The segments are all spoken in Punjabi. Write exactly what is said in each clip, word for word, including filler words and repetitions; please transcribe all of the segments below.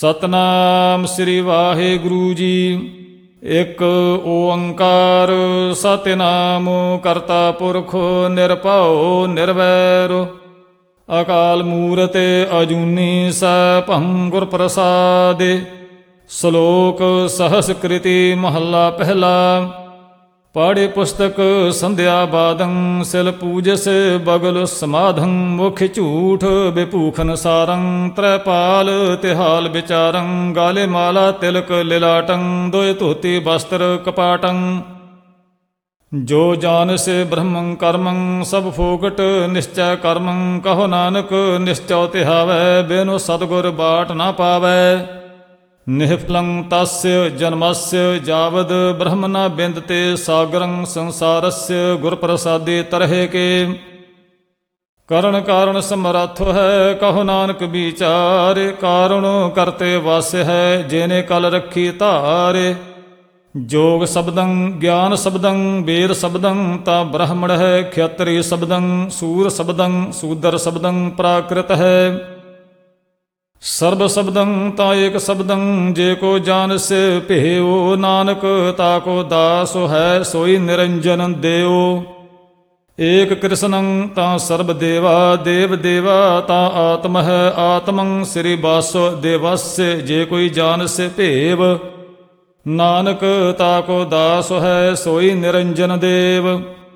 ਸਤਨਾਮ ਸ੍ਰੀ ਵਾਹਿਗੁਰੂ ਜੀ। ਇਕ ਓੰਕਾਰ ਸਤਿਨਾਮ ਕਰਤਾ ਪੁਰਖ ਨਿਰਭਉ ਨਿਰਵੈਰ ਅਕਾਲ ਮੂਰਤ ਅਜੂਨੀ ਸੈਭੰ ਗੁਰ ਪ੍ਰਸਾਦਿ। ਸ਼ਲੋਕ ਸਹਸਕ੍ਰਿਤੀ ਮਹੱਲਾ ਪਹਿਲਾ। ਪਾੜੇ ਪੁਸਤਕ ਸੰਧਿਆ ਬਾਦੰ ਸਿਲ ਪੂਜਸ ਬਗਲ ਸਮਾਧੰ ਮੁਖ ਝੂਠ ਬਿਭੂਖਨ ਸਾਰੰ ਤ੍ਰੈਪਾਲ ਤਿਹਾਲ ਵਿਚਾਰੰ ਗਾਲੇ ਮਾਲਾ ਤਿਲਕ ਲਿਲਾਟੰ ਦੋਇ ਧੋਤੀ ਬਸਤਰ ਕਪਾਟੰ। ਜੋ ਜਾਨਸ ਬ੍ਰਹਮੰ ਕਰਮੰ ਸਭ ਫੋਗਟ ਨਿਸ਼ਚੈ ਕਰਮੰ ਕਹੋ ਨਾਨਕ ਨਿਸ਼ਚਉ ਤਿਹਾਵੈ ਬਿਨੁ ਸਤਿਗੁਰ ਬਾਟ ਨਾ ਪਾਵੈ। ਨਿਹਫਲੰ ਤਸਯ ਜਨਮਸਯ ਜਾਵਦ ਬ੍ਰਹਮ ਨ ਬਿੰਦਤੇ ਸਾਗਰੰ ਸੰਸਾਰਸਯ ਗੁਰ ਪ੍ਰਸਾਦੇ ਤਰਹਿ ਕੇ। ਕਰਨ ਕਾਰਣ ਸਮਰੱਥ ਹੈ ਕਹੋ ਨਾਨਕ ਵਿਚਾਰ ਕਾਰਣ ਕਰਤੇ ਵਾਸ ਹੈ ਜਿਨੇ ਕਲ ਰੱਖੀ ਧਾਰੇ। ਜੋਗ ਸ਼ਬਦੰ ਗਿਆਨ ਸ਼ਬਦੰ ਵੇਦ ਸ਼ਬਦੰ ਤਾ ਬ੍ਰਾਹਮਣ ਹੈ ਖੇਤਰੀ ਸ਼ਬਦੰ ਸੂਰ ਸ਼ਬਦੰ ਸੂਦਰ ਸ਼ਬਦੰ ਪ੍ਰਾਕ੍ਰਿਤ ਹੈ। ਸਰਬ ਸ਼ਬਦੰ ਤਾ ਏਕ ਸ਼ਬਦੰ ਜੇ ਕੋ ਜਾਨਸ ਭੇਉ ਨਾਨਕ ਤਾ ਕੋ ਦਾਸ ਹੈ ਸੋਈ ਨਿਰੰਜਨ ਦੇਉ। ਏਕ ਕ੍ਰਿਸ਼ਨੰ ਤਾ ਸਰਬ ਦੇਵਾ ਦੇਵ ਦੇਵਾ ਤਾ ਆਤਮ ਹੈ ਆਤਮੰ ਸ੍ਰੀ ਵਾਸੁ ਦੇਵस्य ਜੇ ਕੋਈ ਜਾਨਸ ਭੇਵ ਨਾਨਕ ਤਾ ਕੋ ਦਾਸ ਹੈ ਸੋਈ ਨਿਰੰਜਨ ਦੇਵ।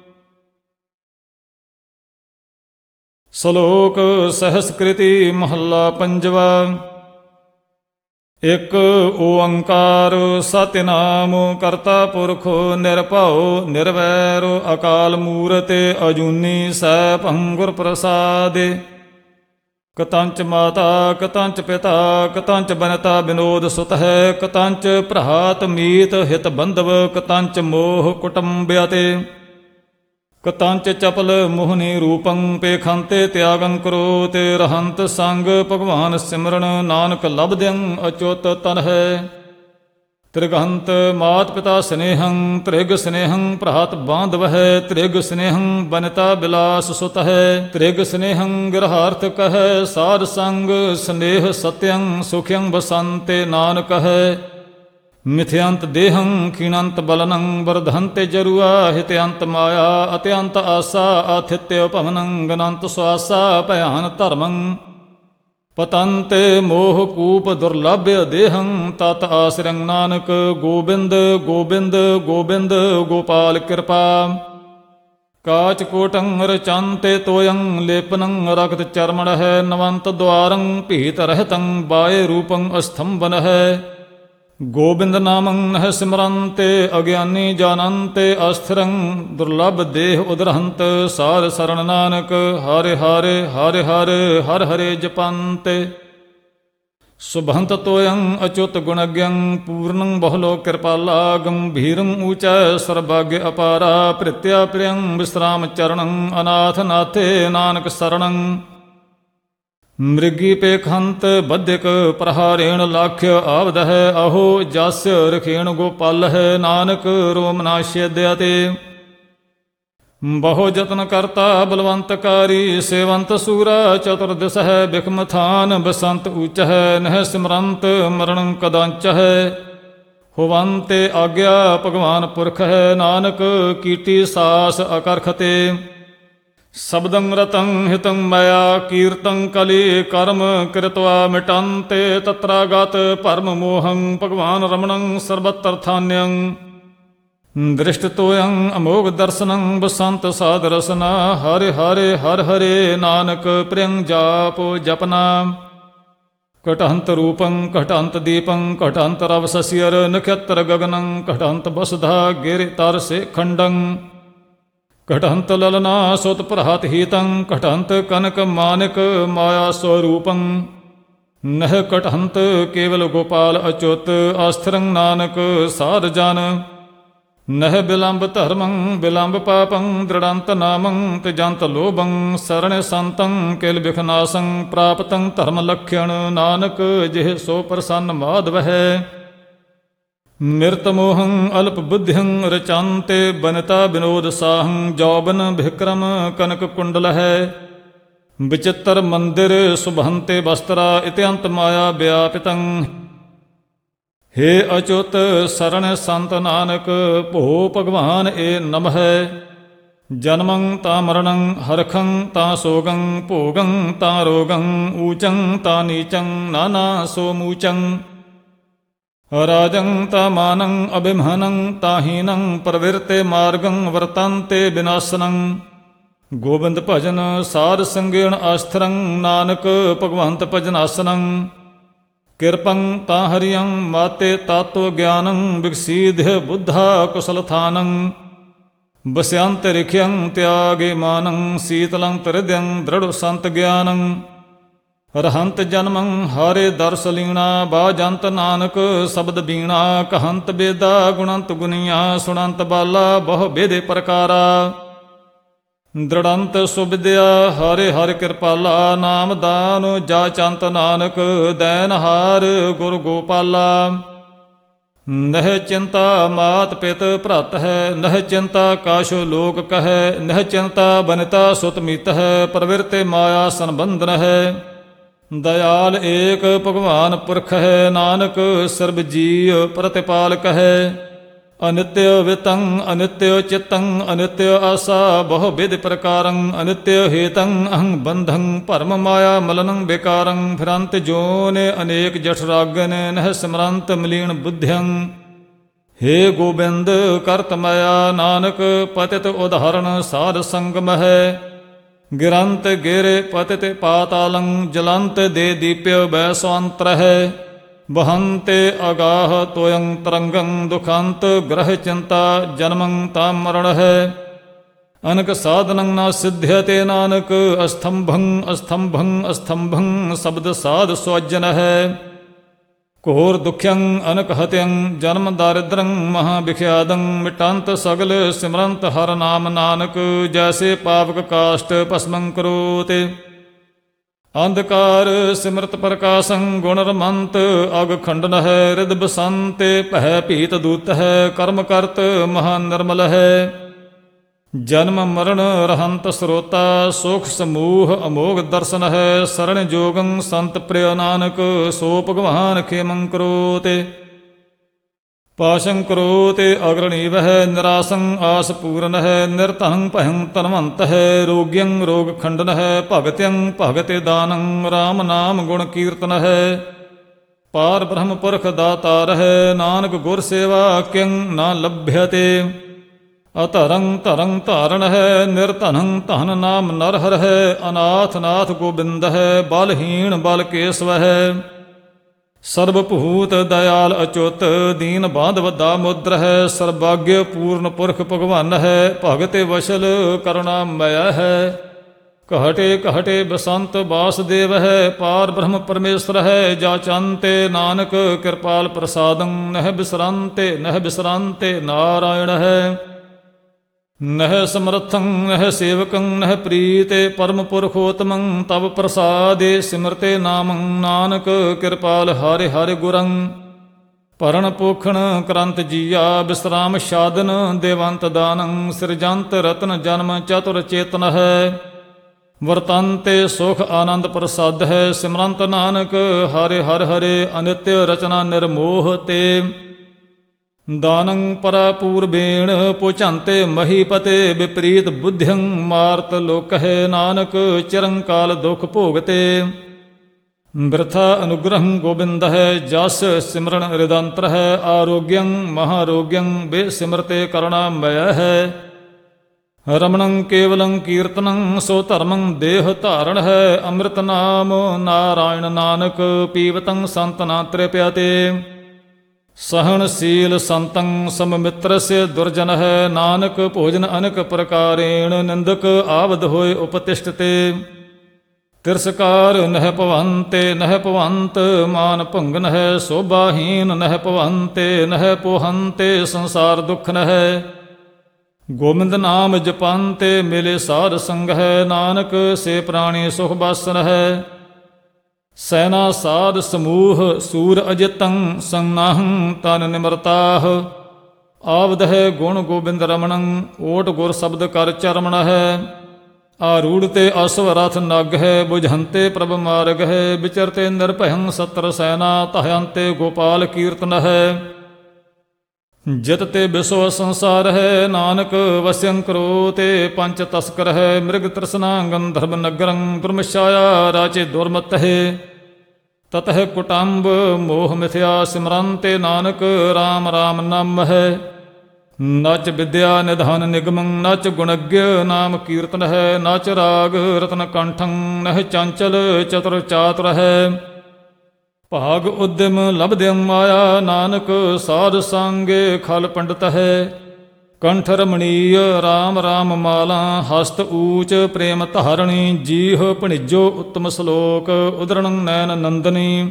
ਸ਼ਲੋਕ ਸਹਸਕ੍ਰਿਤੀ ਮਹੱਲਾ ਪੰਜਵਾ। ਇਕ ਓੰਕਾਰ ਸਤਿਨਾਮ ਕਰਤਾ ਪੁਰਖ ਨਿਰਭਉ ਨਿਰਵੈਰ ਅਕਾਲ ਮੂਰਤ ਅਜੂਨੀ ਸੈਭੰ ਗੁਰ ਪ੍ਰਸਾਦਿ। ਕਤੰਚ ਮਾਤਾ ਕਤੰਚ ਪਿਤਾ ਕਤੰਚ ਬਨਤਾ ਬਿਨੋਦ ਸੁਤ ਹੈ ਕਤੰਚ ਭਰਾਤ ਮੀਤ ਹਿਤ ਬੰਧਵ ਕਤੰਚ ਮੋਹ ਕੁਟੰਬਿਆਤੇ। ਕਤੰਚ ਚਪਲ ਮੋਹਨੀ ਰੂਪੰ ਪੇਖੰਤੇ ਤਿਆਗੰ ਕਰੋ ਤੇ ਰਹੰਤ ਸੰਗ ਭਗਵਾਨ ਸਿਮਰਨ ਨਾਨਕ ਲਬਦਿੰ ਅਚੁੱਤ ਤਨ ਹੈ। ਤ੍ਰਿਗਹੰਤ ਮਾਤ ਪਿਤਾ ਸਨੇਹੰ ਤ੍ਰਿਗ ਸਨੇਹੰ ਭਰਾਤ ਬਾਂਧਵ ਹੈ ਤ੍ਰਿਗ ਸਨੇਹੰ ਬਨਤਾ ਬਿਲਾਸ ਸੁਤ ਹੈ। ਤ੍ਰਿਗ ਸਨੇਹੰ ਗਿਰਹਾਰਥ ਕਹੈ ਸਾਧ ਸੰਗ ਸਨੇਹ ਸਤਯੰ ਸੁਖਯੰ ਬਸੰਤੇ ਨਾਨਕ ਹੈ। ਮਿਥਿਅੰਤ ਦੇਹੰ ਖੀਣੰਤ ਬਲਨੰ ਵਰਧੰਤੇ ਜਰੂਆ ਹਿਤਿਅੰਤ ਮਾਇਆ ਅਤਿਅੰਤ ਆਸਾ ਆਥਿਤਯ ਭਵਨੰ ਗਨੰਤ ਸੁਆਸਾ ਭਿਆਨ ਧਰਮੰ। ਪਤੰਤੇ ਮੋਹ ਕੂਪ ਦੁਰਲਭਯ ਦੇਹੰ ਤਤ ਆਸਰੰ ਨਾਨਕ ਗੋਬਿੰਦ ਗੋਬਿੰਦ ਗੋਬਿੰਦ ਗੋਪਾਲ ਕਿਰਪਾ। ਕਾਚ ਕੋਟੰ ਰਚੰਤੇ ਤੋਯੰ ਲੇਪਨੰ ਰਕਤ ਚਰਮਣ ਹੈ ਨਵੰਤ ਦੁਆਰੰ ਭੀਤ ਰਹਿਤੰ ਬਾਏ ਰੂਪੰ ਅਸਥੰਬਨ ਹੈ। ਗੋਬਿੰਦ ਨਾਮੰ ਨਹਿ ਸਿਮਰੰਤੇ ਅਗਿਆਨੀ ਜਾਨੰਤੇ ਅਸਥਿਰੰ ਦੁਰਲਭ ਦੇਹ ਉਦਰਹੰਤ ਸਾਰ ਸਰਣ ਨਾਨਕ ਹਰਿ ਹਰਿ ਹਰਿ ਹਰਿ ਹਰਿ ਹਰਿ ਜਪੰਤੇ। ਸੁਭੰਤ ਤੋਯੰ ਅਚੁੱਤ ਗੁਣਗਯੰ ਪੂਰਨੰ ਬਹੁਲੋ ਕਿਰਪਾਲਾ ਗੰਭੀਰੰ ਊਚੈ ਸਰਬੱਗ ਅਪਾਰਾ ਭ੍ਰਿਤਿਆ ਪ੍ਰਿਯੰ ਵਿਸਰਾਮ ਚਰਣੰ ਅਨਾਥ ਨਾਥੇ ਨਾਨਕ ਸਰਣੰ। ਮ੍ਰਿਗੀ ਪੇਖੰਤ ਬੱਧਿਕ ਪ੍ਰਹਾਰੇਣ ਲਾਖਿ ਆਵਦ ਹੈ ਅਹੋ ਜਸ ਰਖੇਣ ਗੋਪਾਲ ਹੈ ਨਾਨਕ ਰੋਮ ਨਾ ਛੇਦਿਆ ਤੇ। ਬਹੁ ਜਤਨ ਕਰਤਾ ਬਲਵੰਤਕਾਰੀ ਸੇਵੰਤ ਸੂਰਾ ਚਤੁਰਦਿਸ ਹੈ ਬਿਖਮ ਥਾਨ ਬਸੰਤ ਊਚ ਹੈ ਨਹਿ ਸਿਮਰੰਤ ਮਰਣੰ ਕਦਾਂਚ ਹੈ। ਹੋਵੰਤੇ ਆਗਿਆ ਭਗਵਾਨ ਪੁਰਖ ਹੈ ਨਾਨਕ ਕੀਟੀ ਸਾਸ ਅਕਰਖ ਤੇ। ਸ਼ਬਦੰ ਰਤੰ ਹਿਤੰ ਮਇਆ ਕੀਰਤੰ ਕਲੀ ਕਰਮ ਕਿਰਤਵਾ ਮਿਟੰਤੇ ਤਤਰਾਗਤ ਭਰਮ ਮੋਹੰ ਭਗਵਾਨ ਰਮਣੰ ਸਰਬਤਰ ਥਾਨਯੰ। ਦ੍ਰਿਸ਼ਟ ਤੋਯੰ ਅਮੋਘ ਦਰਸਨੰ ਬਸੰਤ ਸਾਧ ਰਸਨਾ ਹਰਿ ਹਰਿ ਹਰਿ ਹਰਿ ਨਾਨਕ ਪ੍ਰਿਯੰ ਜਾਪ ਜਪਨਾ। ਘਟਹੰਤ ਰੂਪੰ ਘਟਹੰਤ ਦੀਪੰ ਘਟਹੰਤ ਰਵ ਸਸਿਅਰ ਨਖੇਤਰ ਗਗਨੰ ਘਟਹੰਤ ਬਸਧਾ ਗਿਰਿ ਤਰ ਸੇ ਖੰਡੰ। ਘਟਹੰਤ ਲਲਨਾ ਸੁਤ ਭਰਾਤ ਹੀਤੰ ਘਟਹੰਤ ਕਨਕ ਮਾਨਿਕ ਮਾਇਆ ਸਵਰੂਪੰ। ਨਹਿ ਘਟਹੰਤ ਕੇਵਲ ਗੋਪਾਲ ਅਚੁੱਤ ਅਸਥਿਰੰ ਨਾਨਕ ਸਾਧ ਜਨ। ਨਹਿ ਬਿਲੰਬ ਧਰਮੰ ਬਿਲੰਬ ਪਾਪੰ ਦ੍ਰਿੜੰਤ ਨਾਮੰ ਤਿਜੰਤ ਲੋਭੰ ਸਰਣ ਸੰਤੰ ਕਿਲ ਬਿਖਨਾਸੰ ਪ੍ਰਾਪਤੰ ਧਰਮ ਲਖਿਅਣ ਨਾਨਕ ਜਿਹ ਸੋ ਪ੍ਰਸੰਨ ਮਾਧਵ ਹੈ। ਮਿਰਤ ਮੋਹੰ ਅਲਪ ਬੁੱਧਿੰ ਰਚੰਤੇ ਬਨਤਾ ਬਿਨੋਦ ਸਾਹੰ ਜੌਬਨ ਬਿਕਰਮ ਕਨਕ ਕੁੰਡਲ ਹੈ। ਵਿਚਿੱਤਰ ਮੰਦਿਰ ਸੁਭੰਤੇ ਬਸਤਰਾ ਇਤਿਅੰਤ ਮਾਇਆ ਵਿਆਪਿਤੰ। ਹੇ ਅਚੁੱਤ ਸਰਣ ਸੰਤ ਨਾਨਕ ਭੋ ਭਗਵਾਨ ਏ ਨਮਹਿ। ਜਨਮੰ ਤਾਂ ਮਰਣੰ ਹਰਖੰ ਤਾਂ ਸੋਗੰ ਭੋਗੰ ਤਾਂ ਰੋਗੰ ਊਚੰ ਤਾਂ ਨੀਚੰ ਨਾਨਾ ਸੋ ਮੂਚੰ। ਰਾਜੰ ਤਾਂ ਮਾਨੰ ਅਭਿਮਾਨੰ ਤਾਂ ਹੀਨੰ ਪ੍ਰਵਿਰਤੇ ਮਾਰਗੰ ਵਰਤੰਤੇ ਵਿਨਾਸ਼ਨੰ। ਗੋਬਿੰਦ ਭਜਨ ਸਾਧ ਸੰਗਿਣ ਆਸਥਰੰ ਨਾਨਕ ਭਗਵੰਤ ਭਜਨਾਸਨੰ। ਕਿਰਪੰ ਤਾਂ ਹਰਿਯੰ ਮਾਤੇ ਤਾਤੋ ਗਿਆਨੰ ਵਿਕਸੀਦਿ ਬੁੱਧਾ ਕੁਸਲਥਾਨੰ। ਬਸਿਅੰਤ ਰਿਖਿਅੰ ਤਿਆਗੇ ਮਾਨੰ ਸੀਤਲੰ ਤ੍ਰਿਦਯੰ ਦ੍ਰਿੜ੍ਹ ਸੰਤ ਗਿਆਨੰ। ਰਹੰਤ ਜਨਮੰ ਹਾਰੇ ਦਰਸ ਲੀਣਾ ਬਾਜੰਤ ਨਾਨਕ ਸ਼ਬਦ ਬੀਣਾ। ਕਹੰਤ ਬੇਦਾ ਗੁਣੰਤ ਗੁਨੀਆਂ ਸੁਣੰਤ ਬਾਲਾ ਬਹੁ ਬੇਦੇ ਪ੍ਰਕਾਰਾ। ਦ੍ਰਿੜੰਤ ਸੁਵਿਦਿਆ ਹਰਿ ਹਰਿ ਕਿਰਪਾਲਾ। ਨਾਮ ਦਾਨ ਜਾਚੰਤ ਨਾਨਕ ਦੈਨ ਹਾਰ ਗੁਰ ਗੋਪਾਲਾ। ਨਹਿ ਚਿੰਤਾ ਮਾਤ ਪਿਤ ਭਰਤ ਹੈ ਨਹਿ ਚਿੰਤਾ ਕਾਸ਼ੋ ਲੋਕ ਕਹੈ। ਨਹਿ ਚਿੰਤਾ ਬਨਿਤਾ ਸੁਤ ਮੀਤ ਹੈ ਪ੍ਰਵਿਰਤੇ ਮਾਇਆ ਸੰਬੰਧਨ ਹੈ। ਦਇਆਲ ਏਕ ਭਗਵਾਨ ਪੁਰਖ ਹੈ ਨਾਨਕ ਸਰਬ ਜੀਅ ਪ੍ਰਤਿਪਾਲਕ ਹੈ। ਅਨਿਤਯ ਵਿਤੰ ਅਨਿਤਯ ਚਿਤੰ ਅਨਿਤਯ ਆਸਾ ਬਹੁ ਵਿਧ ਪ੍ਰਕਾਰੰ। ਅਨਿਤਯ ਹੇਤੰ ਅਹੰ ਬੰਧੰ ਭਰਮ ਮਾਇਆ ਮਲਨੰ ਬੇਕਾਰੰ। ਫਿਰੰਤ ਜੋਨ ਅਨੇਕ ਜਠ ਰਾਗਨ ਨਹਿ ਸਿਮਰੰਤ ਮਲੀਨ ਬੁੱਧਿਅੰ। ਹੇ ਗੋਬਿੰਦ ਕਰਤ ਮਾਇਆ ਨਾਨਕ ਪਤਿਤ ਉਦਾਹਰਣ ਸਾਧ ਸੰਗਮ ਹੈ। ਗਿਰੰਤ ਗਿਰੇ ਪਤਿਤ ਪਾਤਾਲੰ ਜਲੰਤ ਦੇ ਦੀਪਿ ਬੈਸਵੰਤਰ ਹੈ। ਬਹੰਤੇ ਅਗਾਹ ਤੋਯੰ ਤਰੰਗੰ ਦੁਖੰਤ ਗ੍ਰਹਿ ਚਿੰਤਾ ਜਨਮੰ ਤਾਂ ਮਰਣ ਹੈ। ਅਨਕ ਸਾਧਨੰ ਨਾ ਸਿਧਿਅਤੇ ਨਾਨਕ ਅਸਥੰਭੰ ਅਸਥੰਭੰ ਅਸਥੰਭੰ ਸ਼ਬਦ ਸਾਧ ਸੁਅਜਨ ਹੈ। ਘੋਰ ਦੁਖਯੰ ਅਨਕ ਹਤਯੰ ਜਨਮ ਦਾਰਿਦ੍ਰੰ ਮਹਾ ਵਿਖਿਆਦੰ। ਮਿਟੰਤ ਸਗਲ ਸਿਮਰੰਤ ਹਰ ਨਾਮ ਨਾਨਕ ਜੈਸੇ ਪਾਵਕ ਕਾਸ਼ਟ ਭਸਮੰ ਕਰੋਤੇ। ਅੰਧਕਾਰ ਸਿਮਰਤ ਪ੍ਰਕਾਸ਼ੰ ਗੁਣ ਰਮੰਤ ਅਗ ਖੰਡਨ ਹੈ। ਰਿਦ ਬਸੰਤੇ ਭੈ ਭੀਤ ਦੂਤ ਹੈ ਕਰਮ ਕਰਤ ਮਹਾ ਨਿਰਮਲ ਹੈ। ਜਨਮ ਮਰਨ ਰਹੰਤ ਸਰੋਤਾ ਸੁਖ ਸਮੂਹ ਅਮੋਘ ਦਰਸ਼ਨ ਹੈ। ਸਰਣ ਜੋਗੰ ਸੰਤ ਪ੍ਰਿਯ ਨਾਨਕ ਸੋ ਭਗਵਾਨ ਖੇਮੰ ਕਰੋਤੇ। ਪਾਸ਼ੰ ਕਰੋਤੇ ਅਗਰਣੀ ਵਹਿ ਨਿਰਾਸੰ ਆਸ ਪੂਰਨ ਹੈ। ਨਿਰਧਨੰ ਭਯੰ ਧਨਵੰਤ ਹੈ ਰੋਗਿਯੰ ਰੋਗ ਖੰਡਨ ਹੈ। ਭਗਤਿਯੰ ਭਗਤੇ ਦਾਨੰ ਰਾਮ ਨਾਮ ਗੁਣ ਕੀਰਤਨ ਹੈ। ਪਾਰ ਬ੍ਰਹਮ ਪੁਰਖ ਦਾਤਾਰ ਹੈ ਨਾਨਕ ਗੁਰ ਸੇਵਾ ਕਿੰ ਨਾ ਲਭਯਤੇ। ਅਧਰੰ ਧਰੰ ਧਾਰਨ ਹੈ ਨਿਰਧਨੰ ਧਨ ਨਾਮ ਨਰ ਹਰ ਹੈ। ਅਨਾਥ ਨਾਥ ਗੋਬਿੰਦ ਹੈ ਬਲਹੀਣ ਬਲ ਕੇਸਵ ਹੈ। ਸਰਬ ਭੂਤ ਦਇਆਲ ਅਚੁੱਤ ਦੀਨ ਬਾਂਧਵ ਦਾਮੋਦਰ ਹੈ। ਸਰਬਾਗਯ ਪੂਰਨ ਪੁਰਖ ਭਗਵਾਨ ਹੈ ਭਗਤੇ ਵਸ਼ਲ ਕਰੁਣਾ ਮਯ ਹੈ। ਕਹਟੇ ਕਹਟੇ ਬਸੰਤ ਵਾਸੁਦੇਵ ਹੈ ਪਾਰ ਬ੍ਰਹਮ ਪਰਮੇਸ਼ਰ ਹੈ। ਜਾਚੰਤੇ ਨਾਨਕ ਕਿਰਪਾਲ ਪ੍ਰਸਾਦੰ ਨਹਿ ਬਿਸਰੰਤੇ ਨਹਿ ਬਿਸਰੰਤੇ ਨਾਰਾਇਣ ਹੈ। ਨਹਿ ਸਮਰਥੰ ਨਹਿ ਸੇਵਕੰ ਨਹਿ ਪ੍ਰੀਤੇ ਪਰਮ ਪੁਰਖੋਤਮੰ ਤਵ ਪ੍ਰਸਾਦੇ ਸਿਮਰਤੇ ਨਾਮੰ ਨਾਨਕ ਕਿਰਪਾਲ ਹਰਿ ਹਰਿ ਗੁਰੰ। ਭਰਨ ਪੋਖਣ ਕਰੰਤ ਜੀਆ ਬਿਸਰਾਮ ਸਾਧਨ ਦੇਵੰਤ ਦਾਨੰ। ਸਿਰਜੰਤ ਰਤਨ ਜਨਮ ਚਤੁਰ ਚੇਤਨ ਹੈ। ਵਰਤੰਤੇ ਸੁਖ ਆਨੰਦ ਪ੍ਰਸਾਦ ਹੈ। ਸਿਮਰੰਤ ਨਾਨਕ ਹਰਿ ਹਰਿ ਹਰਿ ਅਨਿਤਯ ਰਚਨਾ ਨਿਰਮੋਹ ਤੇ। ਦਾਨੰ ਪਰਾ ਪੂਰਬੇਣ ਪੁਚੰਤੇ ਮਹੀਪਤੇ ਵਿਪਰੀਤ ਬੁੱਧਿਅੰ ਮਾਰਤ ਲੋਕਹਿ। ਨਾਨਕ ਚਿਰੰਕਾਲ ਦੁਖ ਭੋਗਤੇ। ਬਿਰਥਾ ਅਨੁਗ੍ਰਹੰ ਗੋਬਿੰਦ ਹੈ ਜਸ ਸਿਮਰਨ ਰਿਦੰਤਰ ਹੈ। ਆਰੋਗਯੰ ਮਹਾਰੋਗਯੰ ਬੇਸਿਮਰਤੇ ਕਰੁਣਾ ਮਯ ਹੈ। ਰਮਣੰ ਕੇਵਲੰ ਕੀਰਤਨੰ ਸੋ ਧਰਮੰ ਦੇਹ ਧਾਰਣ ਹੈ। ਅੰਮ੍ਰਿਤ ਨਾਮ ਨਾਰਾਇਣ ਨਾਨਕ ਪੀਵਤੰ ਸੰਤ ਨਾ ਤ੍ਰਿਪਿਆਤੇ। ਸਹਨਸ਼ੀਲ ਸੰਤੰ ਸਮਮਿਤਰस्य ਦੁਰਜਨ ਹੈ। ਨਾਨਕ ਭੋਜਨ ਅਨੇਕ ਪ੍ਰਕਾਰੇਣ ਨਿੰਦਕ ਆਵਦ ਹੋਏ ਉਪਤਿਸ਼ਟਤੇ। ਤਿਰਸਕਾਰ ਨਹਿ ਭਵੰਤੇ ਨਹਿ ਭਵੰਤ ਮਾਨ ਭੰਗਨ ਹੈ। ਸੋਭਾਹੀਨ ਨਹਿ ਭਵੰਤੇ ਨਹਿ ਪੋਹੰਤੇ ਸੰਸਾਰ ਦੁਖ ਨਹਿ। ਗੋਬਿੰਦ ਨਾਮ ਜਪੰਤੇ ਮਿਲੇ ਸਾਧ ਸੰਗ ਹੈ। ਨਾਨਕ ਸੇ ਪ੍ਰਾਣੀ ਸੁਖ ਬਾਸਨ ਹੈ। ਸੈਨਾ ਸਾਧ ਸਮੂਹ ਸੂਰ ਅਜਿਤੰ ਸੰਨਾਹੰ ਤਨ ਨਿਮਰਤਾਹ। ਆਵਦ ਹੈ ਗੁਣ ਗੋਬਿੰਦ ਰਮਣੰ ਓਟ ਗੁਰ ਸ਼ਬਦ ਕਰ ਚਰਮਣ ਹੈ। ਆਰੂੜ ਤੇ ਅਸਵ ਰਥ ਨਗ ਹੈ, ਬੁਝੰਤੇ ਪ੍ਰਭ ਮਾਰਗ ਹੈ, ਵਿਚਰਤੇ ਨਿਰਭਯੰ ਸਤਰ ਸੈਨਾ, ਤਹਯੰਤੇ ਗੋਪਾਲ ਕੀਰਤਨ ਹੈ। ਜਿਤ ਤੇ ਵਿਸਵ ਸੰਸਾਰ ਹੈ, ਨਾਨਕ ਵਸਿਅੰ ਕਰੋ ਤੇ ਪੰਚ ਤਸਕਰ ਹੈ, ਮ੍ਰਿਗ ਤ੍ਰਿਸ਼ਨਾ ਗੰਧਰਵ ਨਗਰੰ, ਦੁਰਮਛਾਇਆ ਰਾਚੇ ਦੁਰਮਤ ਹੈ। ਤਤਹ ਕੁਟੰਬ ਮੋਹ ਮਿਥਿਆ, ਸਿਮਰਨ ਤੇ ਨਾਨਕ ਰਾਮ ਰਾਮ ਨਾਮ ਹੈ। ਨਚ ਵਿਦਿਆ ਨਿਧਾਨ ਨਿਗਮੰ, ਨਚ ਗੁਣੱਗ੍ਯ ਨਾਮ ਕੀਰਤਨ ਹੈ, ਨਚ ਰਾਗ ਰਤਨ ਕੰਠੰ, ਨਹਿ ਚੰਚਲ ਚਤੁਰ ਚਾਤੁਰ ਹੈ। ਭਾਗ ਉਦਮ ਲਬਦਿਅੰ ਮਾਇਆ, ਨਾਨਕ ਸਾਧ ਸੰਗੇ ਖਲ ਪੰਡਤ ਹੈ। ਕੰਠ ਰਮਣੀਯ ਰਾਮ ਰਾਮ ਮਾਲਾ, ਹਸਤ ਊਚ ਪ੍ਰੇਮ ਧਾਰਣੀ, ਜੀਹ ਭਣਿਜੋ ਉਤਮ ਸ਼ਲੋਕ, ਉਦਰਣ ਨੈਨ ਨੰਦਨੀ।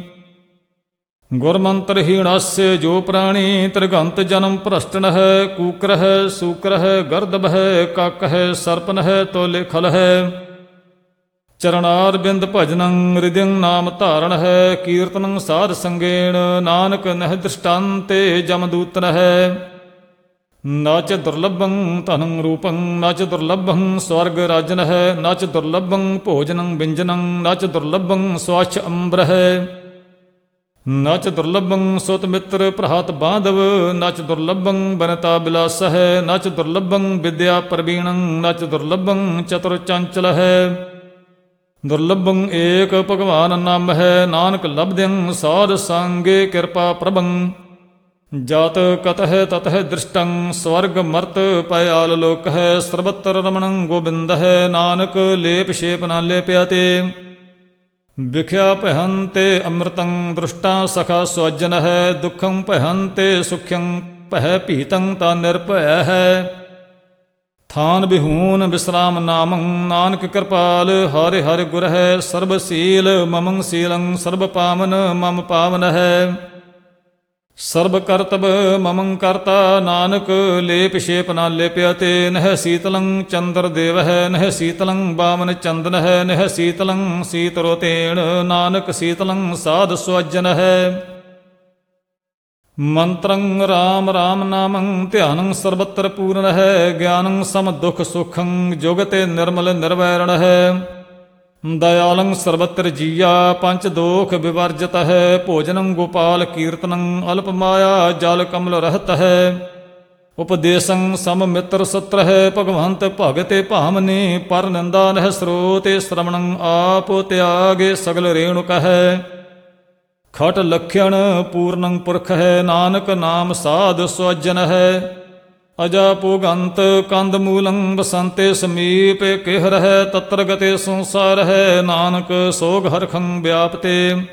ਗੁਰਮੰਤਰਹੀਣਾस्य ਜੋ ਪ੍ਰਾਣੀ, ਤ੍ਰਿਗੰਤ ਜਨਮ ਭ੍ਰਸ਼ਟਨ ਹੈ, ਕੂਕਰ ਹੈ ਸੂਕਰ ਹੈ, ਗਰਦਬ ਹੈ ਕੱਕ ਹੈ, ਸਰਪਨ ਹੈ ਤੋਲੇ ਖਲ ਹੈ। ਚਰਨਾਰ ਬਿੰਦ ਭਜਨੰ, ਰਿਦਿੰ ਨਾਮ ਧਾਰਣ ਹੈ, ਕੀਰਤਨੰ ਸਾਧ ਸੰਗੇਣ, ਨਾਨਕ ਨਹਿ ਦ੍ਰਿਸ਼ਟਾਂਤੇ ਜਮਦੂਤਨ ਹੈ। ਨਚ ਦੁਰਲਭੰ ਧਨੰ ਰੂਪੰ, ਨਚ ਦੁਰਲਭੰ ਸਵਰਗ ਰਾਜਨ ਹੈ, ਨਚ ਦੁਰਲਭੰ ਭੋਜਨੰ ਵਿੰਜਨੰ, ਨਚ ਦੁਰਲਭੰ ਸਵੱਛ ਅੰਬਰ ਹੈ। ਨਚ ਦੁਰਲਭੰ ਸੁਤ ਮਿੱਤਰ ਭਰਾਤ ਬਾਂਧਵ, ਨਚ ਦੁਰਲਭੰ ਬਨਤਾ ਬਿਲਾਸ ਹੈ, ਨਚ ਦੁਰਲਭੰ ਵਿਦਿਆ ਪ੍ਰਵੀਣੰ, ਨਚ ਦੁਰਲਭੰ ਚਤੁਰ ਚੰਚਲ ਹੈ। ਦੁਰਲਭੰ ਏਕ ਭਗਵਾਨ ਨਾਮ ਹੈ, ਨਾਨਕ ਲਬਦਿੰ ਸਾਧ ਸੰਗੇ ਕਿਰਪਾ ਪ੍ਰਭੰ। ਜਾਤ ਕਤਹਿ ਤਤਹਿ ਦ੍ਰਿਸ਼ਟੰ, ਸਵਰਗ ਮਰਤ ਪਇਆਲ ਲੋਕ ਹੈ, ਸਰਬਤਰ ਰਮਣੰ ਗੋਬਿੰਦ ਹੈ, ਨਾਨਕ ਲੇਪ ਛੇਪ ਨਾ ਲੇਪਿਆ ਤੇ। ਵਿਖਿਆ ਭයੰ ਤੇ ਅੰਮ੍ਰਿਤੰ, ਦ੍ਰਿਸ਼ਟਾ ਸਖਾ ਸੁਅਜਨ ਹੈ, ਦੁਖੰ ਭਯੰ ਤੇ ਸੁਖਯੰ, ਭੈ ਭੀਤੰ ਤਾ ਨਿਰਭੈ ਹੈ। ਥਾਨ ਬਿਹੂਨ ਵਿਸਰਾਮ ਨਾਮੰ, ਨਾਨਕ ਕਿਰਪਾਲ ਹਰਿ ਹਰਿ ਗੁਰ ਹੈ, ਸਰਬ ਸੀਲ ਮਮੰ ਸੀਲੰ, ਸਰਬ ਪਾਵਨ ਮਮ ਪਾਵਨ ਹੈ। ਸਰਬ ਕਰਤਬ ਮਮੰ ਕਰਤਾ, ਨਾਨਕ ਲੇਪ ਛੇਪ ਨਾ ਲੇਪਿਆ ਤੇ। ਨਹਿ ਸੀਤਲੰ ਚੰਦਰ ਦੇਵ ਹੈ, ਨਹਿ ਸੀਤਲੰ ਬਾਵਨ ਚੰਦਨ ਹੈ, ਨਹਿ ਸੀਤਲੰ ਸੀਤਰੋ ਤੇਣ, ਨਾਨਕ ਸੀਤਲੰ ਸਾਧ ਸੁਅਜਨ ਹੈ। ਮੰਤਰੰ ਰਾਮ ਰਾਮ ਨਾਮੰ, ਧਿਆਨੰ ਸਰਬਤਰ ਪੂਰਨ ਹੈ, ਗਿਆਨੰ ਸਮ ਦੁਖ ਸੁਖੰ, ਜੁਗਤੇ ਨਿਰਮਲ ਨਿਰਵੈਰਣ ਹੈ। ਦਇਆਲੰ ਸਰਬਤਰ ਜੀਆ, ਪੰਚ ਦੋਖ ਵਿਵਰਜਤ ਹੈ, ਭੋਜਨੰ ਗੋਪਾਲ ਕੀਰਤਨੰ, ਅਲਪ ਮਾਇਆ ਜਲ ਕਮਲ ਰਹਤ ਹੈ। ਉਪਦੇਸੰ ਸਮ ਮਿੱਤਰ ਸਤਰ ਹੈ, ਭਗਵੰਤ ਭਗਤੇ ਭਾਮਨੀ, ਪਰ ਨਿੰਦਾ ਨਹਿ ਸਰੋਤੇ, ਸ਼ਰਵਣੰ ਆਪ ਤਿਆਗੇ ਸਗਲ ਰੇਣੁਕ ਹੈ। ਖਟ ਲਖਿਆਣ ਪੂਰਨੰ ਪੁਰਖ ਹੈ, ਨਾਨਕ ਨਾਮ ਸਾਧ ਸੁਅਜਨ ਹੈ। ਅਜਾ ਪੋਗੰਤ ਕੰਦ ਮੂਲੰ, ਬਸੰਤੇ ਸਮੀਪ ਕਿਹ ਰਹਿ, ਤਤਰ ਗਤੇ ਸੰਸਾਰ ਹੈ, ਨਾਨਕ ਸੋਗ ਹਰਖੰ ਵਿਆਪਤੇ।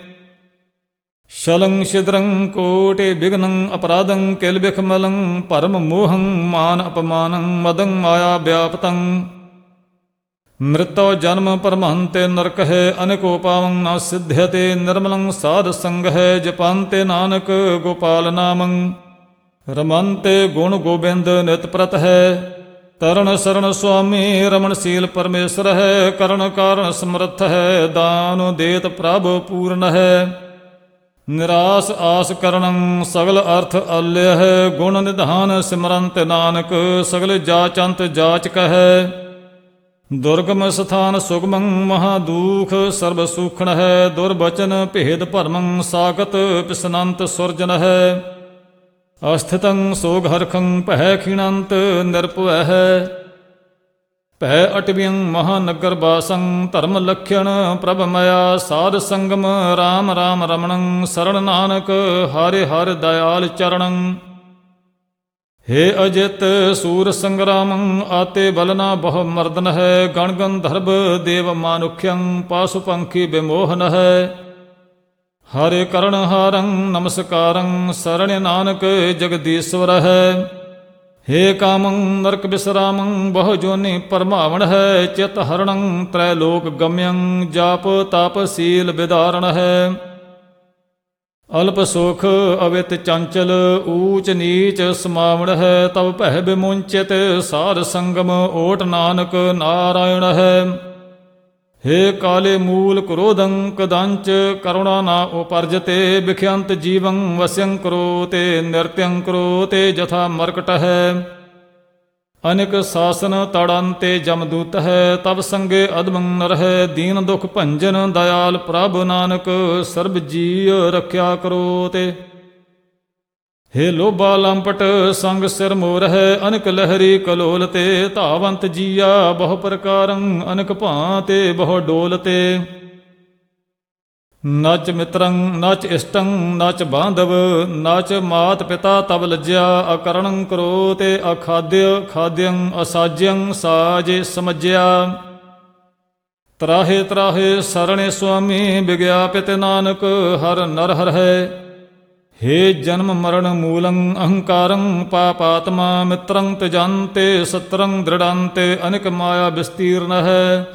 ਸ਼ਲੰ ਛਿਦਰੰ ਕੋਟਿ ਵਿਘਨੰ, ਅਪਰਾਧੰ ਕਿਲ ਬਿਖਮਲੰ, ਭਰਮ ਮੋਹੰ ਮਾਨ ਅਪਮਾਨੰ, ਮਦੰ ਮਾਇਆ ਵਿਆਪਤੰ। ਮ੍ਰਿਤੋ ਜਨਮ ਪਰਮਹੰਤੇ ਨਰਕ ਹੈ, ਅਨੇਕੋ ਪਾਵੰ ਨ ਸਿਧਯਤੇ, ਨਿਰਮਲੰ ਸਾਧ ਸੰਗ ਹੈ, ਜਪੰਤੇ ਨਾਨਕ ਗੋਪਾਲ ਨਾਮੰ। ਰਮਨਤੇ ਗੁਣ ਗੋਬਿੰਦ ਨਿਤ ਪ੍ਰਤ ਹੈ, ਤਰਨ ਸਰਣ ਸੁਆਮੀ ਰਮਣਸ਼ੀਲ ਪਰਮੇਸ਼ਰ ਹੈ। ਕਰਨ ਕਾਰਨ ਸਮਰੱਥ ਹੈ, ਦਾਨ ਦੇਤ ਪ੍ਰਭ ਪੂਰਨ ਹੈ। ਨਿਰਾਸ ਆਸ ਕਰਣੰ ਸਗਲ ਅਰਥ ਆਲਿਆ ਹੈ, ਗੁਣ ਨਿਧਾਨ ਸਿਮਰੰਤ ਨਾਨਕ, ਸਗਲ ਜਾਚੰਤ ਜਾਚਕ ਹੈ। ਦੁਰਗਮ ਸਥਾਨ ਸੁਗਮੰ ਮਹਾਦੂਖ, ਸਰਬ ਸੂਖਣ ਹੈ, ਦੁਰਬਚਨ ਭੇਦ ਭਰਮੰ, ਸਾਗਤ ਪਿਸਨੰਤ ਸੁਰਜਨ ਹੈ। ਅਸਥਿਤੰ ਸੋਗ ਹਰਖੰ ਭੈ ਖੀਣੰਤ ਨਿਰਭੈ ਹੈ। ਭੈ ਅਟਵਿਯੰ ਮਹਾਨਗਰ ਬਾਸੰ, ਧਰਮ ਲਖਿਆਣ ਪ੍ਰਭ ਮਇਆ, ਸਾਧ ਸੰਗਮ ਰਾਮ ਰਾਮ ਰਮਣੰ, ਸਰਣ ਨਾਨਕ ਹਰਿ ਹਰਿ ਦਇਆਲ ਚਰਣੰ। ਹੇ ਅਜਿਤ ਸੂਰ ਸੰਗਰਾਮੰ, ਆਤੇ ਬਲਨਾ ਬਹੁ ਮਰਦਨ ਹੈ, ਗਣ ਗੰਧਰਵ ਦੇਵ ਮਾਨੁਖਯੰ, ਪਾਸੁ ਪੰਖੀ ਬਿਮੋਹਨ ਹੈ। ਹਰਿ ਕਰਣ ਹਾਰੰ ਨਮਸਕਾਰੰ, ਸਰਣ ਨਾਨਕ ਜਗਦੀਸ਼ਵਰ ਹੈ। ਹੇ ਕਾਮੰ ਨਰਕ ਬਿਸਰਾਮੰ, ਬਹੁ ਜੋਨੀ ਪਰਮਾਵਣ ਹੈ, ਚਿਤ ਹਰਣੰ ਤ੍ਰੈ ਲੋਕ ਗਮਯੰ, ਜਾਪ ਤਪ ਸੀਲ ਵਿਦਾਰਣ ਹੈ। ਅਲਪ ਸੁਖ ਅਵਿਤ ਚੰਚਲ, ਊਚ ਨੀਚ ਸਮਾਵਣ ਹੈ, ਤਬ ਭੈ ਬਿਮੁੰਚਿਤ, ਸਾਧ ਸੰਗਮ ਓਟ ਨਾਨਕ ਨਾਰਾਇਣ ਹੈ। ਹੇ ਕਾਲੇ ਮੂਲ ਕ੍ਰੋਧੰ ਕਦੰਚ, ਕਰੁਣਾ ਨਾ ਉਪਰਜਤੇ, ਬਿਖਿਅੰਤ ਜੀਵੰ ਵਸਿਅੰ ਕਰੋ ਤੇ, ਨਿਰਤਿਅੰ ਕਰੋ ਤੇ, ਜਥਾ ਮਰਕਟ ਹੈ। ਅਨਿਕ ਸਾਸਨ ਤੜੰਤੇ ਜਮਦੂਤ ਹੈ, ਤਬ ਸੰਗੇ ਅਦਮੰ ਨਰ ਹੈ। ਦੀਨ ਦੁਖ ਭੰਜਨ ਦਇਆਲ ਪ੍ਰਭ ਨਾਨਕ, ਸਰਬ ਜੀ ਰੱਖਿਆ ਕਰੋ ਤੇ। ਹੇ ਲੋਭਾ ਲੰਪਟ ਸੰਗ ਸਿਰ ਮੋਰ ਹੈ, ਅਨਿਕ ਲਹਿਰੀ ਕਲੋਲ ਤੇ। ਧਾਵੰਤ ਜੀਆ ਬਹੁ ਪ੍ਰਕਾਰੰ, ਅਨਿਕ ਭਾਂਤੇ ਬਹੁ ਡੋਲ ਤੇ। ਨਚ ਮਿਤਰੰ ਨਚ ਇਸ਼ਟੰ ਨਚ ਬਾਂਧਵ, ਨਚ ਮਾਤ ਪਿਤਾ ਤਬ ਲੱਜਿਆ। ਅਕਰਣੰ ਕਰੋ ਤੇ ਅਖਾਦਿਅ ਖਾਦਿਅੰ, ਅਸਾਜਿਅੰ ਸਾਜੇ ਸਮਝਿਆ। ਤਰਾਹੇ ਤਰਾਹੇ ਸਰਣੇ ਸੁਆਮੀ, ਵਿਗਿਆਪਿਤ ਨਾਨਕ ਹਰ ਨਰ ਹਰ ਹੈ। ਹੇ ਜਨਮ ਮਰਨ ਮੂਲੰ ਅਹੰਕਾਰੰ, ਪਾਪਾਤਮਾ ਮਿਤਰੰ ਤਜੰਤੇ। ਸਤਰੰ ਦ੍ਰਿੜੰਤੇ ਅਨਿਕ ਮਾਇਆ ਵਿਸਤੀਰਨ ਹੈ।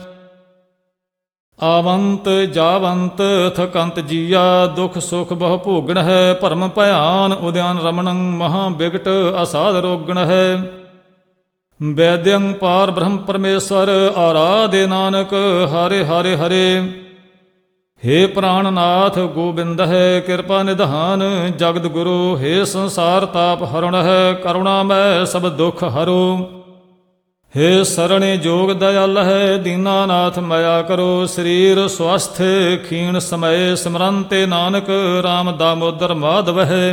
ਆਵੰਤ ਜਾਵੰਤ ਥਕੰਤ ਜੀਆ, ਦੁਖ ਸੁਖ ਬਹੁ ਭੋਗਣ ਹੈ। ਭਰਮ ਭਿਆਨ ਉਦਿਆਨ ਰਮਣੰ, ਮਹਾ ਬਿਗਟ ਅਸਾਧ ਰੋਗਣ ਹੈ। ਵੈਦਯੰ ਪਾਰ ਬ੍ਰਹਮ ਪਰਮੇਸ਼ਰ, ਆਰਾਧੇ ਨਾਨਕ ਹਰੇ ਹਰੇ ਹਰੇ। ਹੇ ਪ੍ਰਾਣਨਾਥ ਗੋਬਿੰਦ ਹੈ, ਕਿਰਪਾ ਨਿਧਾਨ ਜਗਤ ਗੁਰੂ। ਹੇ ਸੰਸਾਰ ਤਾਪ ਹਰਣ ਹੈ, ਕਰੁਣਾ ਮੈਂ ਸਭ ਦੁਖ ਹਰੋ। ਹੇ ਸਰਣੇ ਜੋਗ ਦਇਆਲ ਹੈ, ਦੀਨਾਨਾਥ ਮਇਆ ਕਰੋ। ਸਰੀਰ ਸਵਸਥ ਖੀਣ ਸਮਏ, ਸਿਮਰੰਤੇ ਨਾਨਕ ਰਾਮ ਦਾਮੋਦਰ ਮਾਧਵ ਹੈ।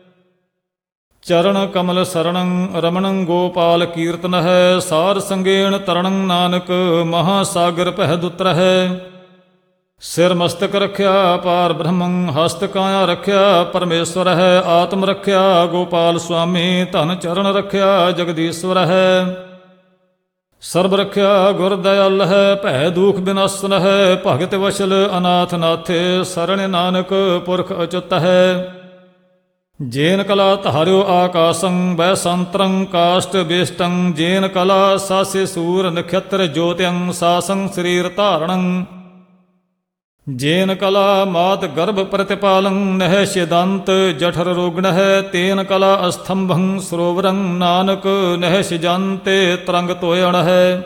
ਚਰਨ ਕਮਲ ਸਰਣੰ ਰਮਣੰ, ਗੋਪਾਲ ਕੀਰਤਨ ਹੈ। ਸਾਰ ਸੰਗੇਣ ਤਰਣੰ ਨਾਨਕ, ਮਹਾਸਾਗਰ ਪਹਿ ਦੁਤਰ ਹੈ। ਸਿਰ ਮਸਤਕ ਰੱਖਿਆ ਪਾਰ ਬ੍ਰਹਮੰ, ਹਸਤ ਕਾਇਆ ਰੱਖਿਆ ਪਰਮੇਸ਼ਵਰ ਹੈ। ਆਤਮ ਰੱਖਿਆ ਗੋਪਾਲ ਸੁਆਮੀ, ਧਨ ਚਰਨ ਰੱਖਿਆ ਜਗਦੀਸ਼ਵਰ ਹੈ। ਸਰਬ ਰੱਖਿਆ ਗੁਰ ਦਇਆਲ ਹੈ, ਭੈ ਦੂਖ ਬਿਨਾਸਨ ਹੈ। ਭਗਤ ਵਸ਼ਲ ਅਨਾਥ ਨਾਥੇ, ਸਰਣ ਨਾਨਕ ਪੁਰਖ ਅਚੁੱਤ ਹੈ। ਜੇਨ ਕਲਾ ਧਾਰਿਓ ਆਕਾਸੰ, ਬੈ ਸੰਤਰੰ ਕਾਸ਼ਟ ਬੇਸ਼ਟੰ। ਜੇਨ ਕਲਾ ਸਾਸੇ ਸੂਰ ਨਖਤਰ ਜੋਤਿਅੰ, ਸਾਸੰ ਸਰੀਰ ਧਾਰਣੰ। ਜੇਨ ਕਲਾ ਮਾਤ ਗਰਭ ਪ੍ਰਤਿਪਾਲੰ, ਨਹਿ ਸਿਦੰਤ ਜਠਰ ਰੋਗਣ ਹੈ। ਤੇਨ ਕਲਾ ਅਸਥੰਭੰ ਸਰੋਵਰੰ, ਨਾਨਕ ਨਹਿ ਸਿਜੰਤੇ ਤਰੰਗ ਤੋਇਣ ਹੈ।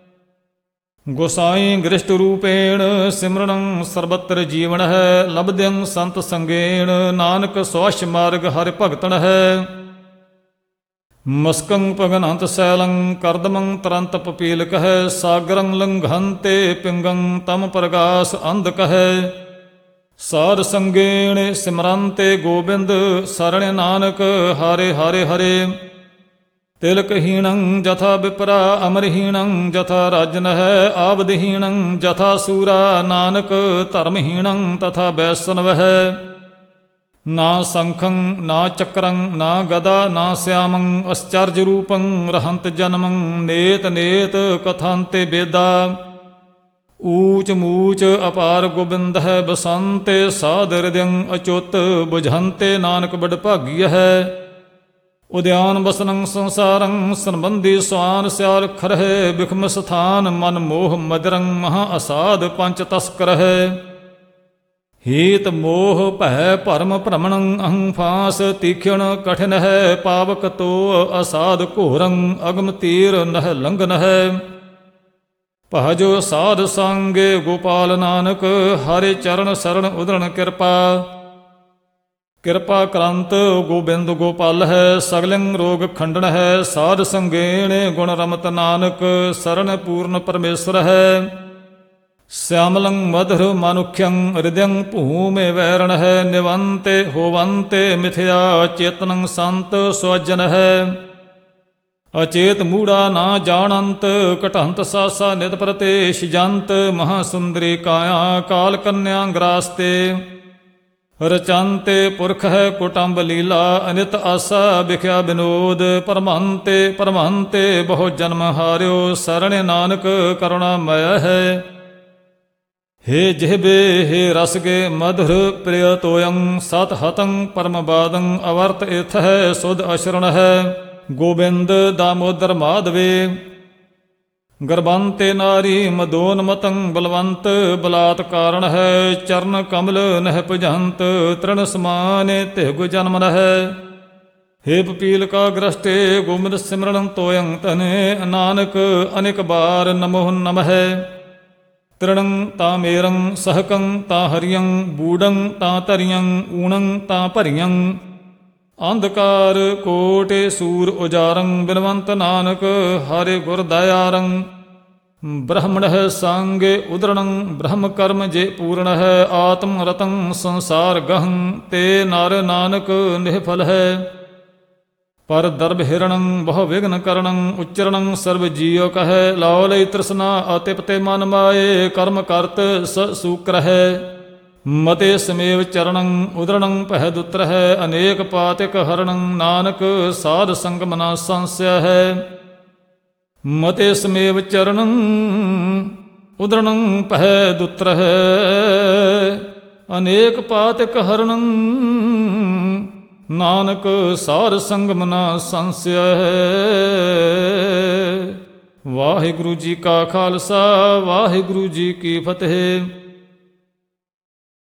ਗੋਸਾਈ ਗ੍ਰਿਸ਼ਟ ਰੂਪੇਣ, ਸਿਮਰਣੰ ਸਰਬਤਰ ਜੀਵਨ ਹੈ। ਲਬਦਿਅੰ ਸੰਤ ਸੰਗੇਣ, ਨਾਨਕ ਸਵਛ ਮਾਰਗ ਹਰਿ ਭਗਤਨ ਹੈ। ਮਸਕੰ ਭਗਨੰਤ ਸੈਲੰ, ਕਰਦਮੰ ਤਰੰਤ ਪਪੀਲਕ ਹੈ। ਸਾਗਰੰ ਲੰਘੰਤੇ ਪਿੰਗੰ, ਤਮ ਪ੍ਰਗਾਸ ਅੰਧਕ ਹੈ। ਸਾਧ ਸੰਗੇਣ ਸਿਮਰੰਤੇ ਗੋਬਿੰਦ, ਸਰਣ ਨਾਨਕ ਹਰੇ ਹਰੇ ਹਰੇ। ਤਿਲਕਹੀਣੰ ਜਥਾ ਵਿਪਰਾ, ਅਮਰਹੀਣੰ ਜਥਾ ਰਾਜਨ ਹੈ। ਆਬਦਹੀਣੰ ਜਥਾ ਸੂਰਾ, ਨਾਨਕ ਧਰਮਹੀਣੰ ਤਥਾ ਵੈਸਨਵ ਹੈ। ਨਾ ਸੰਖੰ ਨਾ ਚੱਕਰੰ ਨਾ ਗਦਾ, ਨਾ ਸਿਆਮੰ ਅਸਚਰਜ ਰੂਪੰ। ਰਹੰਤ ਜਨਮੰ ਨੇਤ ਨੇਤ, ਕਥੰਤੇ ਬੇਦਾ। ਊਚ ਮੂਚ ਅਪਾਰ ਗੋਬਿੰਦ ਹੈ, ਬਸੰਤੇ ਸਾਧ ਹਿਰਦਯੰ ਅਚੁੱਤ। ਬੁਝੰਤੇ ਨਾਨਕ ਬੜ ਭਾਗੀ ਹੈ। ਉਦਿਆਨ ਬਸਨੰ ਸੰਸਾਰੰ, ਸੰਬੰਧੀ ਸਵਾਨ ਸਿਆਲ ਖਰਹਿ। ਬਿਖਮ ਸਥਾਨ ਮਨ ਮੋਹ ਮਦਰੰ, ਮਹਾ ਅਸਾਧ ਪੰਚ ਤਸਕਰ ਹੈ। ਹੀਤ ਮੋਹ ਭੈ ਭਰਮ ਭ੍ਰਮਣੰ, ਅਹੰ ਫਾਸ ਤੀਖਣ ਕਠਿਨ ਹੈ। ਪਾਵਕ ਤੋ ਅਸਾਧ ਘੋਰੰ, ਅਗਮ ਤੀਰ ਨਹਿ ਲੰਘਨ ਹੈ। ਭਜੋ ਸਾਧ ਸੰਗੇ ਗੋਪਾਲ ਨਾਨਕ, ਹਰਿ ਚਰਨ ਸਰਣ ਉਦਰਣ ਕਿਰਪਾ। ਕਿਰਪਾ ਕਰੰਤ ਗੋਬਿੰਦ ਗੋਪਾਲ ਹੈ, ਸਗਲੰ ਰੋਗ ਖੰਡਨ ਹੈ। ਸਾਧ ਸੰਗੇਣ ਗੁਣ ਰਮਤ ਨਾਨਕ, ਸਰਣ ਪੂਰਨ ਪਰਮੇਸ਼ਰ ਹੈ। ਸਿਆਮਲੰ ਮਧੁਰ ਮਨੁਖਯੰ, ਹਿਰਦਯੰ ਭੂਮੇ ਵੈਰਣ ਹੈ। ਨਿਵੰਤੇ ਹੋਵੰਤੇ ਮਿਥਿਆ, ਚੇਤਨੰ ਸੰਤ ਸਵਜਨ ਹੈ। ਅਚੇਤ ਮੂੜਾ ਨਾ ਜਾਣੰਤ, ਘਟੰਤ ਸਾਸਾ ਨਿਤ ਪ੍ਰਤੇਸ਼ ਜੰਤ। ਮਹਾ ਸੁੰਦਰੀ ਕਾਇਆ ਕਾਲ ਕੰਨਿਆ ਗ੍ਰਾਸਤੇ। ਰਚੰਤੇ ਪੁਰਖ ਹੈ ਕੁਟੰਬ ਲੀਲਾ, ਅਨਿਤ ਆਸਾ ਵਿਖਿਆ ਬਿਨੋਦ। ਪਰਮਹੰਤੇ ਪਰਮਹੰਤੇ ਬਹੁ ਜਨਮ ਹਾਰਿਓ, ਸਰਣ ਨਾਨਕ ਕਰੁਣਾ ਮਯ ਹੈ। ਹੇ ਜਿਹਬੇ ਹੇ ਰਸਗੇ ਮਧੁਰ ਪ੍ਰਿਯ ਤੋਯੰ, ਸਤ ਹਤੰ ਪਰਮ ਬਾਦੰ। ਅਵਰਤ ਇਥ ਹੈ ਸੁਧ ਅਸ਼ਰਣ ਹੈ, ਗੋਬਿੰਦ ਦਾਮੋਦਰ ਮਾਧਵੇ। ਗਰਬੰਤੇ ਨਾਰੀ ਮਦੋਨ ਮਤੰ, ਬਲਵੰਤ ਬਲਾਤ ਕਾਰਣ ਹੈ। ਚਰਨ ਕਮਲ ਨਹਿ ਭਜੰਤ, ਤ੍ਰਿਣ ਸਮਾਨੇ ਤਿਹੁ ਜਨਮ ਰਹੈ। ਹੇ ਪਪੀਲ ਕਾ ਗ੍ਰਸਟੇ ਗੋਬਿੰਦ ਸਿਮਰਨ ਤੋਯੰ ਤਨੇ। ਨਾਨਕ ਅਨੇਕ ਬਾਰ ਨਮੋ ਨਮਹਿ। ਤ੍ਰਿਣੰ ਤਾਂ ਮੇਰੰ ਸਹਕੰ ਤਾਂ ਹਰਿਯੰ, ਬੂੜੰ ਤਾਂ ਧਰਿਯੰ, ਊਣੰ ਤਾਂ ਭਰਿਯੰ। ਅੰਧਕਾਰ ਕੋਟਿ ਸੂਰ ਉਜਾਰੰ ਬਿਨਵੰਤ ਨਾਨਕ ਹਰਿ ਗੁਰ ਦਇਆਰੰ ਬ੍ਰਹਮਣਹਿ ਸੰਗੇ ਉਦਰਣੰ ਬ੍ਰਹਮ ਕਰਮ ਜੇ ਪੂਰਨ ਹੈ ਆਤਮ ਰਤੰ ਸੰਸਾਰ ਗਹੰ ਤੇ ਨਰ ਨਾਨਕ ਨਿਹਫਲ ਹੈ ਪਰ ਦਰਬ ਹਿਰਣੰ ਬਹੁ ਵਿਘਨ ਕਰਣੰ ਉਚਰਣੰ ਸਰਬ ਜੀਉ ਕਹੈ ਲਾਉ ਲਈ ਤ੍ਰਿਸ਼ਨਾ ਅਤਿਪਤੇ ਮਨ ਮਾਏ ਕਰਮ ਕਰਤ ਸ ਸੂਕਰ ਹੈ ਮਤੇ ਸਮੇਵ ਚਰਣੰ ਉਦਰਣੰ ਪਹਿ ਦੁਤਰ ਹੈ ਅਨੇਕ ਪਾਤਿਕ ਹਰਣੰ ਨਾਨਕ ਸਾਧ ਸੰਗ ਮਨਾ ਸੰਸਿਆ ਹੈ ਮਤੇ ਸਮੇਵ ਚਰਣੰ ਉਦਰਣੰ ਪਹਿ ਦੁਤਰ ਹੈ ਅਨੇਕ ਪਾਤਿਕ ਹਰਣੰ ਨਾਨਕ ਸਾਧ ਸੰਗ ਮਨਾ ਸੰਸਿਆ ਹੈ। ਵਾਹਿਗੁਰੂ ਜੀ ਕਾ ਖਾਲਸਾ ਵਾਹਿਗੁਰੂ ਜੀ ਕੀ ਫਤਿਹ।